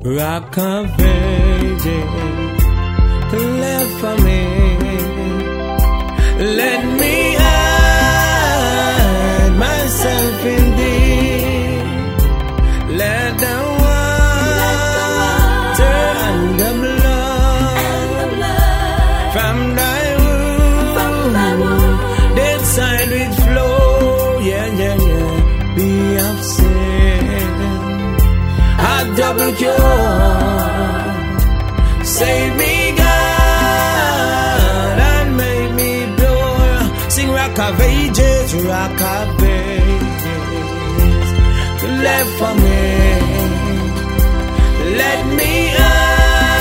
Rock of Ages, left for me. Let me hide myself in thee. Let the water and the blood from thy womb, that side which flow, be of sin. A double cure, save me, God, and make me pure. Sing Rock of Ages, left for me.